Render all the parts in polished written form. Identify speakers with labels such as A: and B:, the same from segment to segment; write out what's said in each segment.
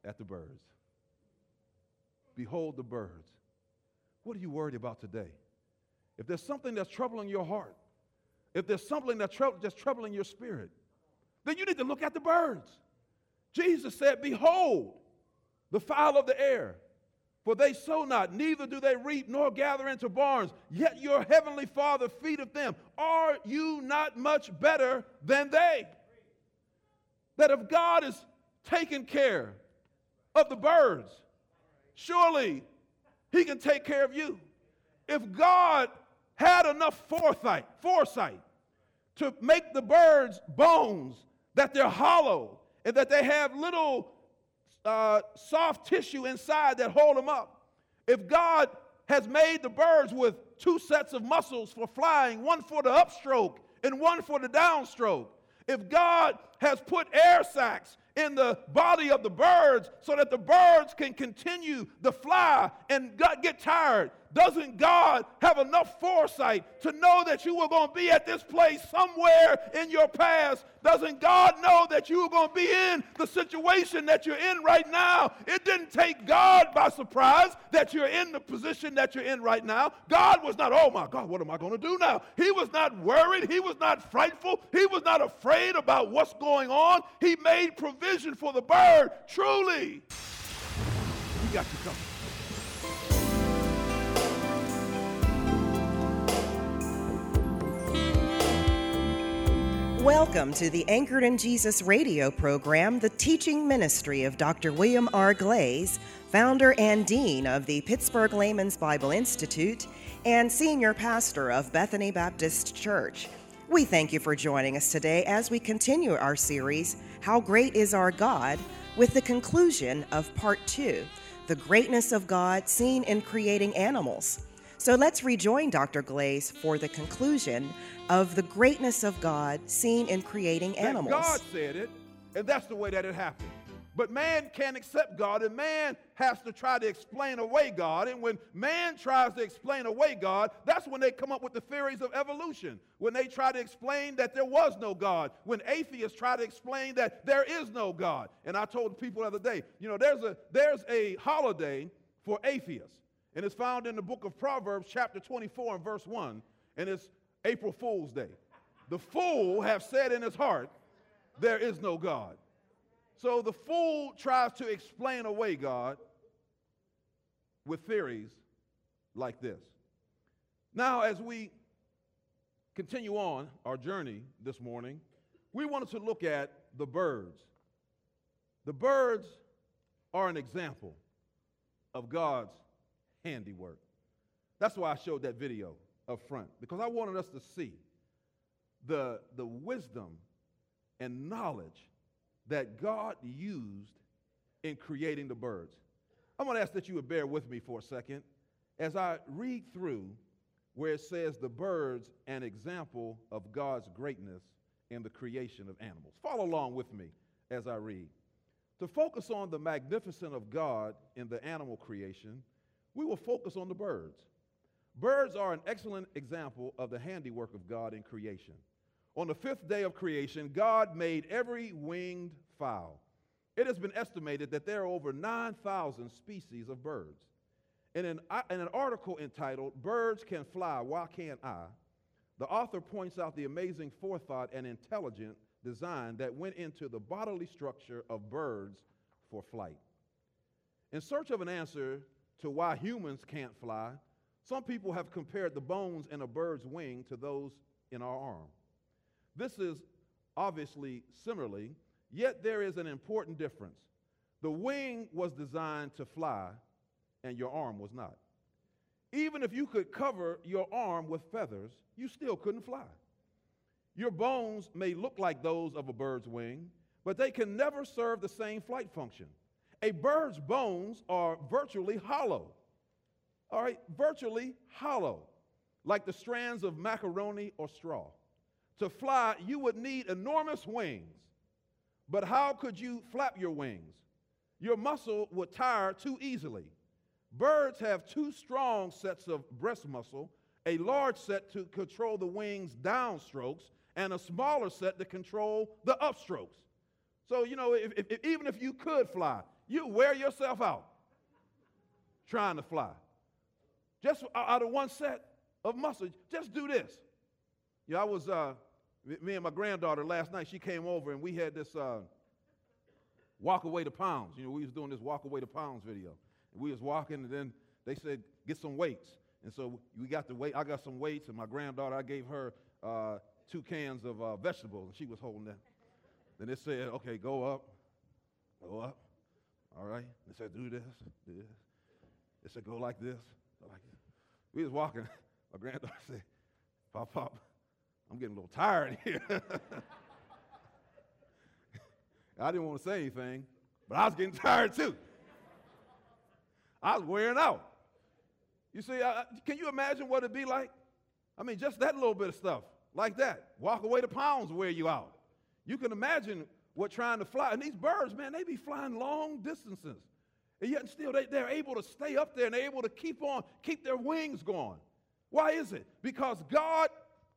A: at the birds. Behold the birds. What are you worried about today? If there's something that's troubling your heart, if there's something that's troubling your spirit, then you need to look at the birds. Jesus said, behold the fowl of the air, for they sow not, neither do they reap, nor gather into barns, yet your heavenly Father feedeth them. Are you not much better than they? That if God is taking care of the birds, surely he can take care of you. If God had enough foresight to make the birds bones, that they're hollow, and that they have little soft tissue inside that hold them up. If God has made the birds with two sets of muscles for flying, one for the upstroke and one for the downstroke, if God has put air sacs in the body of the birds so that the birds can continue to fly and get tired, doesn't God have enough foresight to know that you were going to be at this place somewhere in your past? Doesn't God know that you were going to be in the situation that you're in right now? It didn't take God by surprise that you're in the position that you're in right now. God was not, oh my God, what am I going to do now? He was not worried. He was not frightful. He was not afraid about what's going on. He made provision for the bird. Truly, he got you covered.
B: Welcome to the Anchored in Jesus radio program, the teaching ministry of Dr. William R. Glaze, founder and dean of the Pittsburgh Layman's Bible Institute and senior pastor of Bethany Baptist Church. We thank you for joining us today as we continue our series, How Great is Our God, with the conclusion of Part 2, The Greatness of God Seen in Creating Animals. So let's rejoin Dr. Glaze for the conclusion of the greatness of God seen in creating animals.
A: God said it, and that's the way that it happened. But man can't accept God, and man has to try to explain away God. And when man tries to explain away God, that's when they come up with the theories of evolution. When they try to explain that there was no God. When atheists try to explain that there is no God. And I told people the other day, there's a holiday for atheists. And it's found in the book of Proverbs, chapter 24 and verse 1. And it's April Fool's Day. The fool have said in his heart, there is no God. So the fool tries to explain away God with theories like this. Now, as we continue on our journey this morning, we wanted to look at the birds. The birds are an example of God's handiwork. That's why I showed that video up front, because I wanted us to see the wisdom and knowledge that God used in creating the birds. I'm going to ask that you would bear with me for a second as I read through where it says the birds, an example of God's greatness in the creation of animals. Follow along with me as I read. To focus on the magnificence of God in the animal creation, we will focus on the birds. Birds are an excellent example of the handiwork of God in creation. On the fifth day of creation, God made every winged fowl. It has been estimated that there are over 9,000 species of birds. In an article entitled, Birds Can Fly, Why Can't I?, the author points out the amazing forethought and intelligent design that went into the bodily structure of birds for flight. In search of an answer to why humans can't fly, some people have compared the bones in a bird's wing to those in our arm. This is obviously similarly, yet there is an important difference. The wing was designed to fly, and your arm was not. Even if you could cover your arm with feathers, you still couldn't fly. Your bones may look like those of a bird's wing, but they can never serve the same flight function. A bird's bones are virtually hollow. All right, virtually hollow, like the strands of macaroni or straw. To fly, you would need enormous wings. But how could you flap your wings? Your muscle would tire too easily. Birds have two strong sets of breast muscle, a large set to control the wings' downstrokes, and a smaller set to control the upstrokes. So, even if you could fly, You wear yourself out trying to fly. Just out of one set of muscle, just do this. I was, me and my granddaughter last night, she came over and we had this walk away to pounds. We was doing this walk away to pounds video. And we was walking and then they said, get some weights. And so we got the weight. I got some weights and my granddaughter, I gave her 2 cans of vegetables and she was holding them. Then it said, okay, go up. All right. It said, do this. It said, go like this. Go like this. We was walking. My granddaughter said, Pop, I'm getting a little tired here. I didn't want to say anything, but I was getting tired too. I was wearing out. You see, can you imagine what it'd be like? I mean, just that little bit of stuff like that. Walk away to pounds will wear you out. You can imagine what trying to fly. And these birds, man, they be flying long distances. And yet still they're able to stay up there and they're able to keep their wings going. Why is it? Because God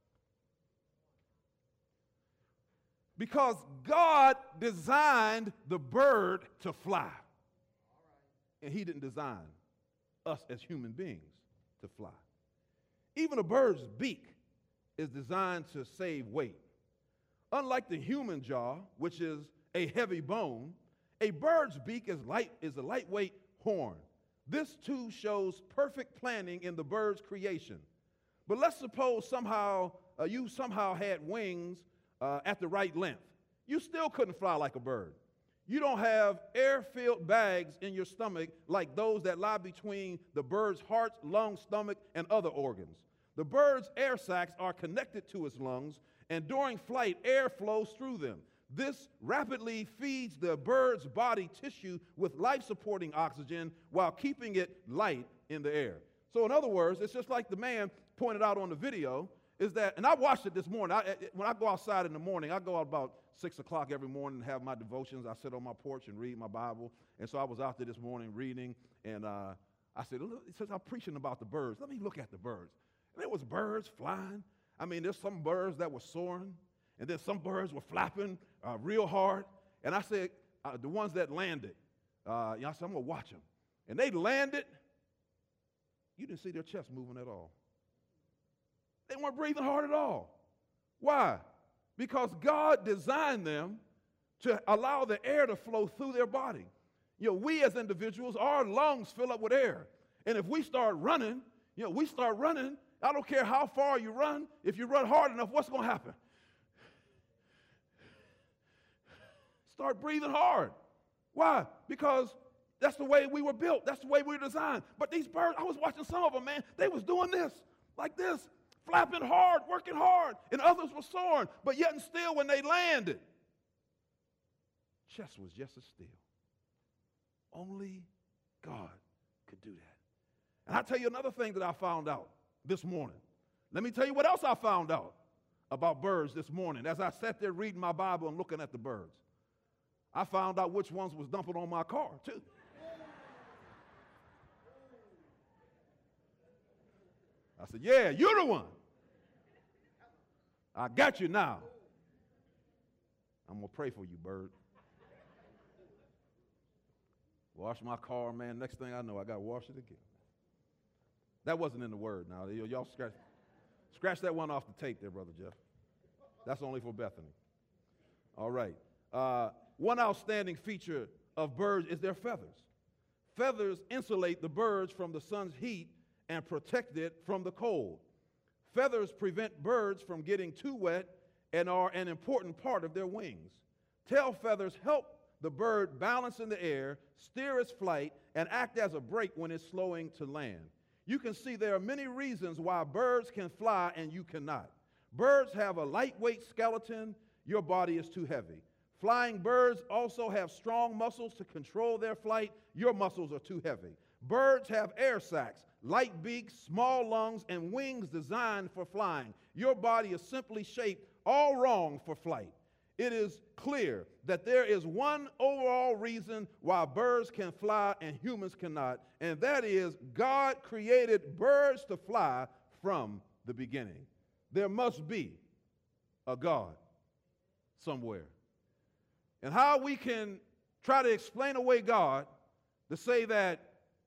A: designed the bird to fly. And he didn't design us as human beings to fly. Even a bird's beak is designed to save weight. Unlike the human jaw, which is a heavy bone, a bird's beak is a lightweight horn. This too shows perfect planning in the bird's creation. But let's suppose you somehow had wings at the right length. You still couldn't fly like a bird. You don't have air-filled bags in your stomach like those that lie between the bird's heart, lungs, stomach, and other organs. The bird's air sacs are connected to its lungs, and during flight, air flows through them. This rapidly feeds the bird's body tissue with life-supporting oxygen while keeping it light in the air. So in other words, it's just like the man pointed out on the video, is that, and I watched it this morning. When I go outside in the morning, I go out about 6 o'clock every morning and have my devotions. I sit on my porch and read my Bible. And so I was out there this morning reading, and I said, look, since I'm preaching about the birds, let me look at the birds. And there was birds flying. I mean, there's some birds that were soaring, and then some birds were flapping real hard. And I said, the ones that landed, I said, I'm going to watch them. And they landed. You didn't see their chest moving at all. They weren't breathing hard at all. Why? Because God designed them to allow the air to flow through their body. We as individuals, our lungs fill up with air. And if we start running, I don't care how far you run, if you run hard enough, what's going to happen? Start breathing hard. Why? Because that's the way we were built. That's the way we were designed. But these birds, I was watching some of them, man, they was doing this, like this, flapping hard, working hard, and others were soaring. But yet and still, when they landed, chest was just as still. Only God could do that. And I'll tell you another thing that I found out this morning. Let me tell you what else I found out about birds this morning as I sat there reading my Bible and looking at the birds. I found out which ones was dumping on my car, too. I said, yeah, you're the one. I got you now. I'm going to pray for you, bird. Wash my car, man. Next thing I know, I got to wash it again. That wasn't in the word now. Y'all scratch that one off the tape there, Brother Jeff. That's only for Bethany. All right. One outstanding feature of birds is their feathers. Feathers insulate the birds from the sun's heat and protect it from the cold. Feathers prevent birds from getting too wet and are an important part of their wings. Tail feathers help the bird balance in the air, steer its flight, and act as a brake when it's slowing to land. You can see there are many reasons why birds can fly and you cannot. Birds have a lightweight skeleton. Your body is too heavy. Flying birds also have strong muscles to control their flight. Your muscles are too heavy. Birds have air sacs, light beaks, small lungs, and wings designed for flying. Your body is simply shaped all wrong for flight. It is clear that there is one overall reason why birds can fly and humans cannot, and that is God created birds to fly from the beginning. There must be a God somewhere. And how we can try to explain away God to say that,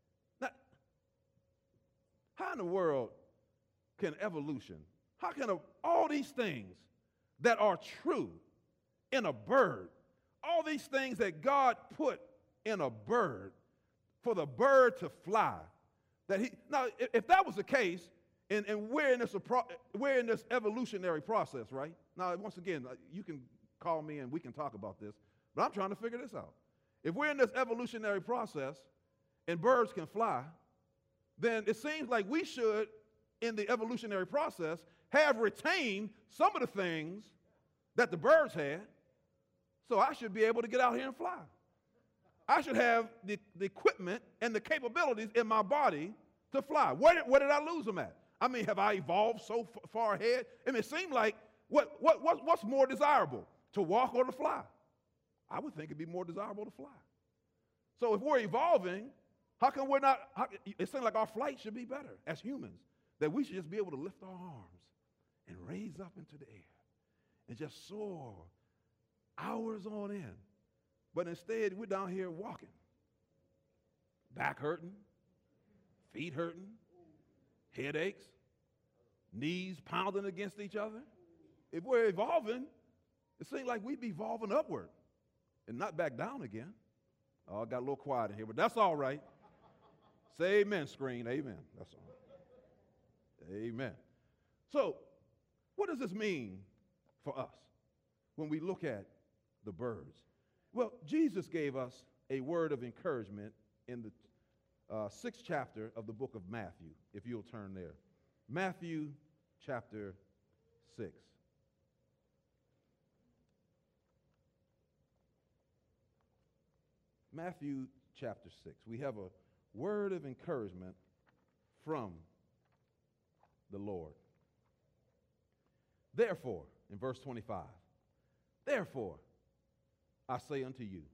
A: how in the world can evolution, how can all these things that are true in a bird, all these things that God put in a bird for the bird to fly, now if that was the case, and we're in this evolutionary process, right? Now, once again, you can call me and we can talk about this, but I'm trying to figure this out. If we're in this evolutionary process and birds can fly, then it seems like we should, in the evolutionary process, have retained some of the things that the birds had, so I should be able to get out here and fly. I should have the equipment and the capabilities in my body to fly. Where did I lose them at? I mean, have I evolved so far ahead? I mean, it seemed like, what's more desirable, to walk or to fly? I would think it'd be more desirable to fly. So if we're evolving, how come we're not, it seems like our flight should be better as humans, that we should just be able to lift our arms and raise up into the air and just soar hours on end. But instead, we're down here walking, back hurting, feet hurting, headaches, knees pounding against each other. If we're evolving, it seems like we'd be evolving upward and not back down again. Oh, I got a little quiet in here, but that's all right. Say amen, screen. Amen. That's all right. Amen. So, what does this mean for us when we look at the birds? Well, Jesus gave us a word of encouragement in the 6th chapter of the book of Matthew, if you'll turn there. Matthew chapter 6. Matthew chapter 6. We have a word of encouragement from the Lord. Therefore, in verse 25, therefore, I say unto you,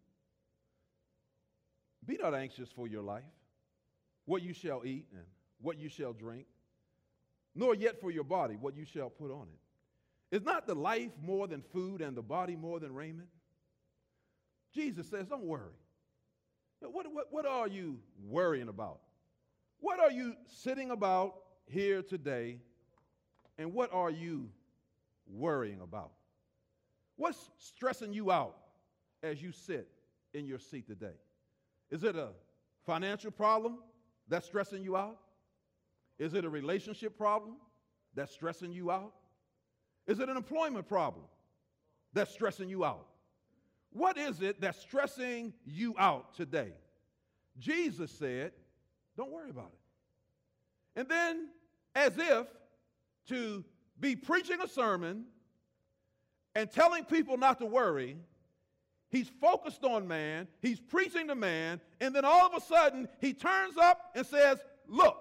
A: be not anxious for your life, what you shall eat and what you shall drink, nor yet for your body, what you shall put on it. Is not the life more than food and the body more than raiment? Jesus says, don't worry. What are you worrying about? What are you sitting about here today, and what are you worrying about? What's stressing you out as you sit in your seat today? Is it a financial problem that's stressing you out? Is it a relationship problem that's stressing you out? Is it an employment problem that's stressing you out? What is it that's stressing you out today? Jesus said, don't worry about it. And then, as if to be preaching a sermon and telling people not to worry, he's focused on man, he's preaching to man, and then all of a sudden he turns up and says, look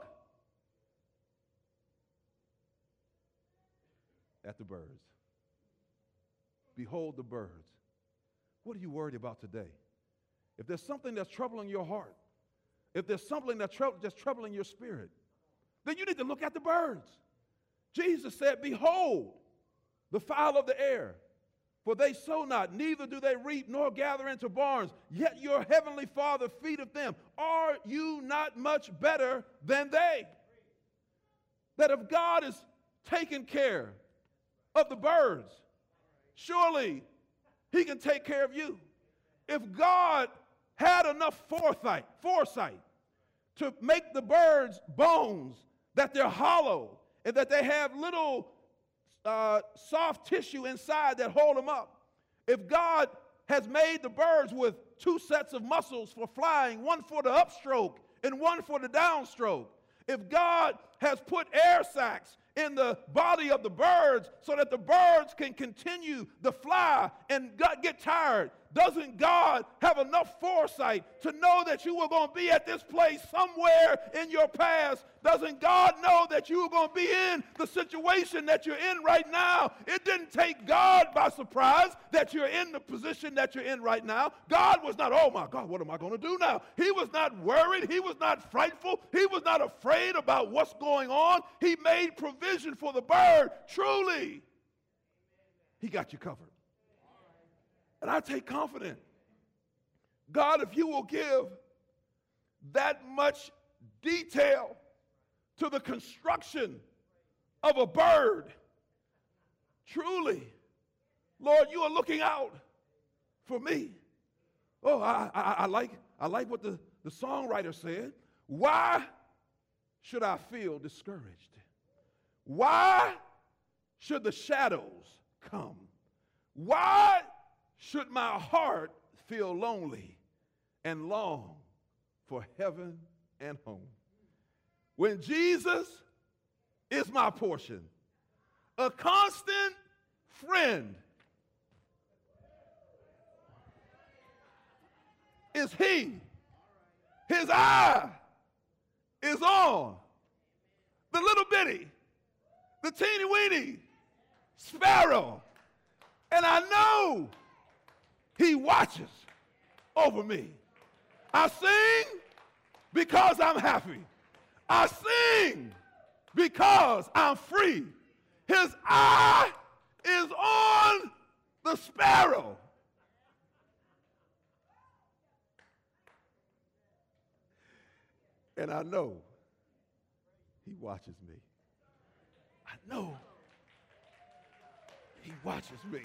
A: at the birds. Behold the birds. What are you worried about today? If there's something that's troubling your heart, if there's something that's just troubling your spirit, then you need to look at the birds. Jesus said, behold the fowl of the air, for they sow not, neither do they reap, nor gather into barns, yet your heavenly Father feedeth them. Are you not much better than they? That if God is taking care of the birds, surely he can take care of you. If God had enough foresight to make the birds bones, that they're hollow, and that they have little soft tissue inside that hold them up. If God has made the birds with 2 sets of muscles for flying, one for the upstroke and one for the downstroke. If God has put air sacs in the body of the birds so that the birds can continue to fly and get tired, doesn't God have enough foresight to know that you were going to be at this place somewhere in your past? Doesn't God know that you were going to be in the situation that you're in right now? It didn't take God by surprise that you're in the position that you're in right now. God was not, oh my God, what am I going to do now? He was not worried. He was not frightful. He was not afraid about what's going on. He made provision for the bird. Truly, he got you covered. And I take confidence God, if you will give that much detail to the construction of a bird, truly, Lord, you are looking out for me. Oh, I like what the songwriter said. Why should I feel discouraged? Why should the shadows come? Why should my heart feel lonely and long for heaven and home? When Jesus is my portion, a constant friend is he. His eye is on the little bitty, the teeny weeny sparrow. And I know he watches over me. I sing because I'm happy. I sing because I'm free. His eye is on the sparrow. And I know he watches me. I know he watches me.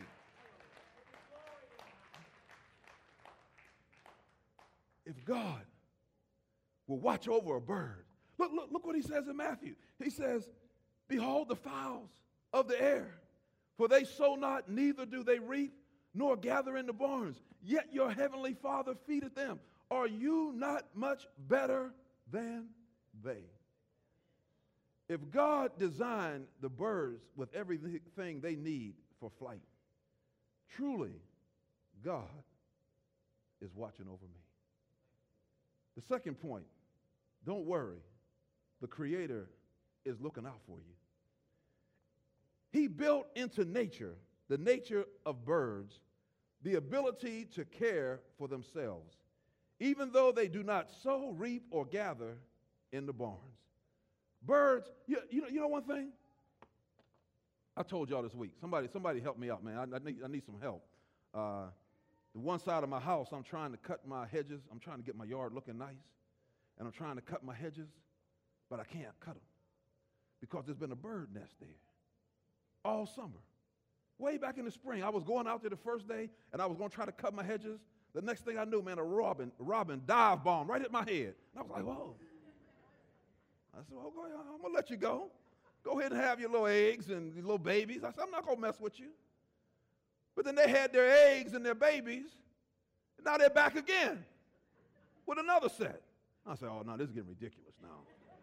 A: If God will watch over a bird, look what he says in Matthew. He says, behold the fowls of the air, for they sow not, neither do they reap, nor gather in the barns, yet your heavenly Father feedeth them. Are you not much better than they? If God designed the birds with everything they need for flight, truly God is watching over me. The second point, don't worry, the Creator is looking out for you. He built into nature, the nature of birds, the ability to care for themselves, even though they do not sow, reap, or gather in the barns. Birds, you know one thing? I told y'all this week. Somebody help me out, man. I need some help. The one side of my house, I'm trying to cut my hedges. I'm trying to get my yard looking nice. And I'm trying to cut my hedges, but I can't cut them because there's been a bird nest there all summer. Way back in the spring, I was going out there the first day, and I was going to try to cut my hedges. The next thing I knew, man, a robin dive bombed right at my head. And I was like, whoa. I said, well, go ahead, I'm going to let you go. Go ahead and have your little eggs and your little babies. I said, I'm not going to mess with you. But then they had their eggs and their babies, and now they're back again with another set. I said, oh, no, this is getting ridiculous now.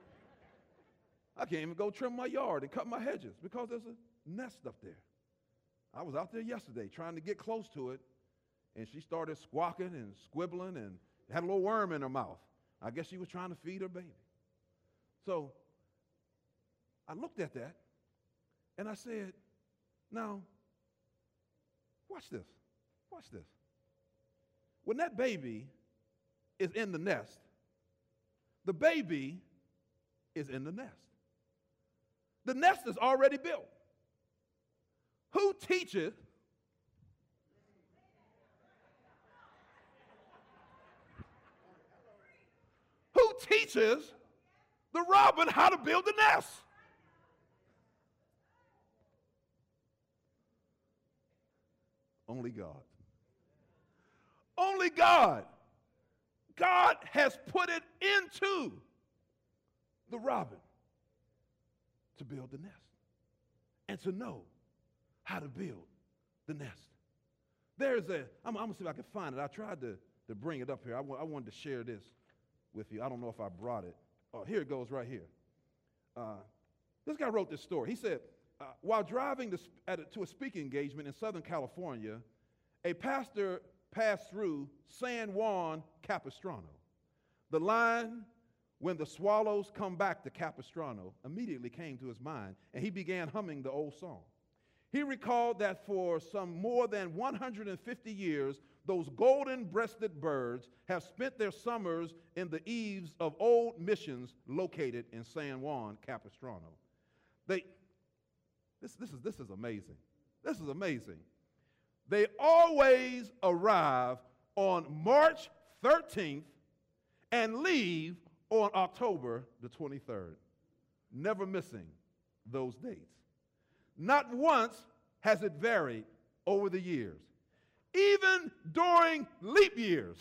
A: I can't even go trim my yard and cut my hedges because there's a nest up there. I was out there yesterday trying to get close to it, and she started squawking and squibbling and had a little worm in her mouth. I guess she was trying to feed her baby. So I looked at that, and I said, now, watch this. Watch this. When that baby is in the nest, the baby is in the nest. The nest is already built. Who teaches the robin how to build the nest? Only God. Only God. God has put it into the robin to build the nest and to know how to build the nest. I'm going to see if I can find it. I tried to bring it up here. I wanted to share this with you. I don't know if I brought it. Oh, here it goes right here. This guy wrote this story. He said, while driving to a speaking engagement in Southern California, a pastor passed through San Juan Capistrano. The line, when the swallows come back to Capistrano, immediately came to his mind, and he began humming the old song. He recalled that for some more than 150 years, those golden-breasted birds have spent their summers in the eaves of old missions located in San Juan Capistrano. This is amazing. This is amazing. They always arrive on March 13th, and leave on October the 23rd. Never missing those dates. Not once has it varied over the years, even during leap years.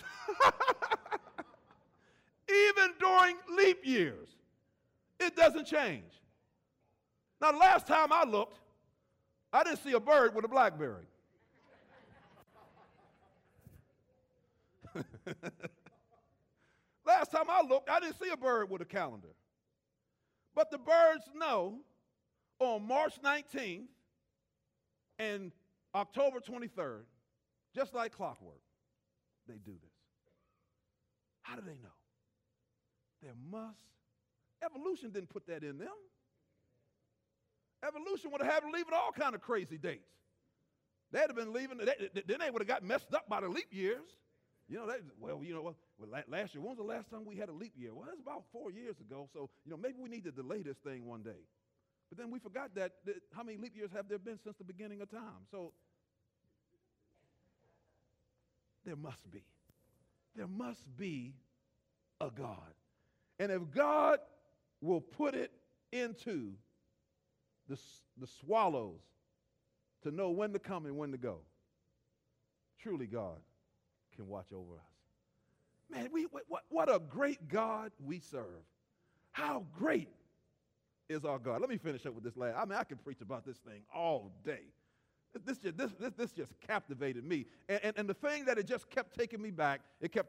A: Even during leap years, it doesn't change. Now, the last time I looked, I didn't see a bird with a BlackBerry. Last time I looked, I didn't see a bird with a calendar. But the birds know on March 19th and October 23rd, just like clockwork, they do this. How do they know? Evolution didn't put that in them. Evolution would have had to leave it all kind of crazy dates. They'd have been leaving, then they would have got messed up by the leap years. Last year, when was the last time we had a leap year? Well, that's about 4 years ago, so, maybe we need to delay this thing one day. But then we forgot that how many leap years have there been since the beginning of time? So there must be a God. And if God will put it into the swallows to know when to come and when to go, truly God can watch over us. Man, what a great God we serve. How great is our God. Let me finish up with this last. I can preach about this thing all day. This just captivated me. And the thing that it just kept taking me back,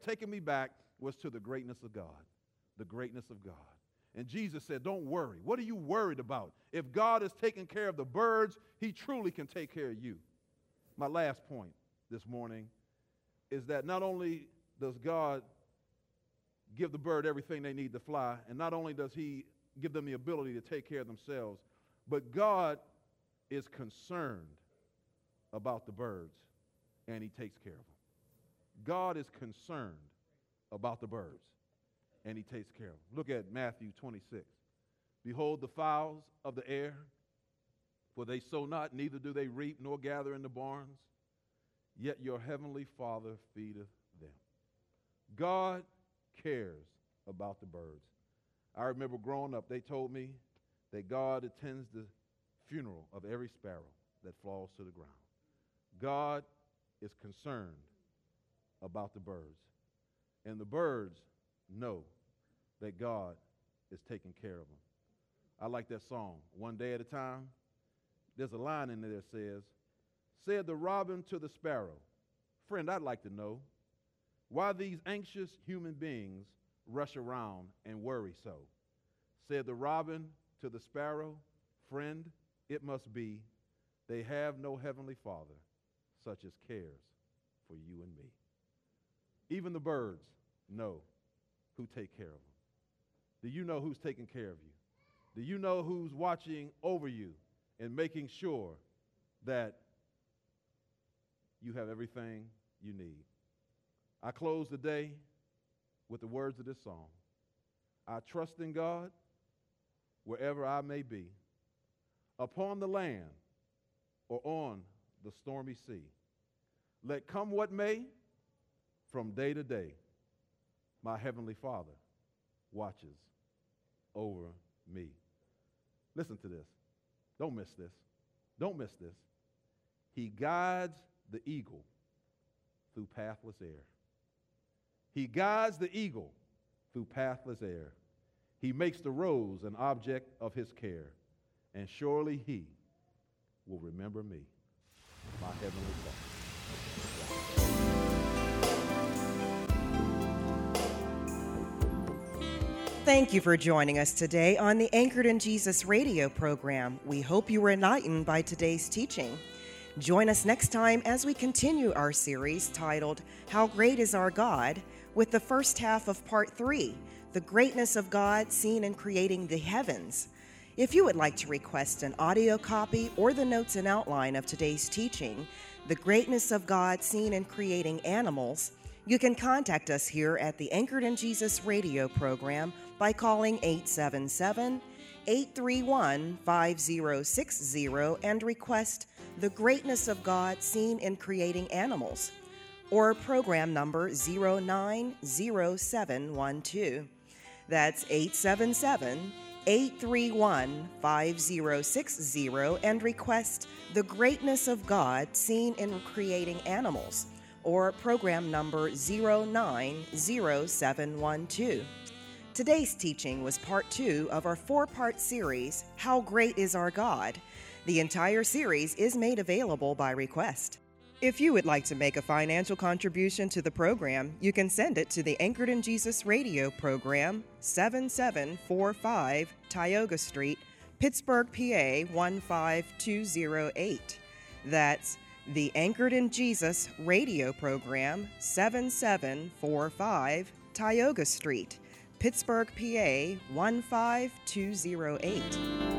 A: was to the greatness of God. The greatness of God. And Jesus said, don't worry. What are you worried about? If God is taking care of the birds, he truly can take care of you. My last point this morning is that not only does God give the bird everything they need to fly, and not only does he give them the ability to take care of themselves, but God is concerned about the birds, and he takes care of them. God is concerned about the birds, and he takes care of them. Look at Matthew 26. Behold the fowls of the air, for they sow not, neither do they reap, nor gather in the barns, yet your heavenly Father feedeth them. God cares about the birds. I remember growing up, they told me that God attends the funeral of every sparrow that falls to the ground. God is concerned about the birds. And the birds know that God is taking care of them. I like that song, One Day at a Time. There's a line in there that says, said the robin to the sparrow, friend, I'd like to know why these anxious human beings rush around and worry so. Said the robin to the sparrow, friend, it must be they have no heavenly Father such as cares for you and me. Even the birds know who take care of them. Do you know who's taking care of you? Do you know who's watching over you and making sure that you have everything you need? I close the day with the words of this song. I trust in God wherever I may be, upon the land or on the stormy sea. Let come what may, from day to day, my heavenly Father watches over me. Listen to this. Don't miss this. Don't miss this. He guides the eagle through pathless air. He guides the eagle through pathless air. He makes the rose an object of his care, and surely he will remember me, my heavenly Father.
B: Thank you for joining us today on the Anchored in Jesus radio program. We hope you were enlightened by today's teaching. Join us next time as we continue our series titled, How Great is Our God, with the first half of Part 3, The Greatness of God Seen in Creating the Heavens. If you would like to request an audio copy or the notes and outline of today's teaching, The Greatness of God Seen in Creating Animals, you can contact us here at the Anchored in Jesus radio program by calling 877-831-5060 and request The Greatness of God Seen in Creating Animals. or program number 090712. That's 877-831-5060 and request The Greatness of God Seen in Creating Animals, or program number 090712. Today's teaching was part 2 of our 4-part series, How Great is Our God? The entire series is made available by request. If you would like to make a financial contribution to the program, you can send it to the Anchored in Jesus Radio program, 7745 Tioga Street, Pittsburgh, PA 15208. That's the Anchored in Jesus Radio program, 7745 Tioga Street, Pittsburgh, PA 15208.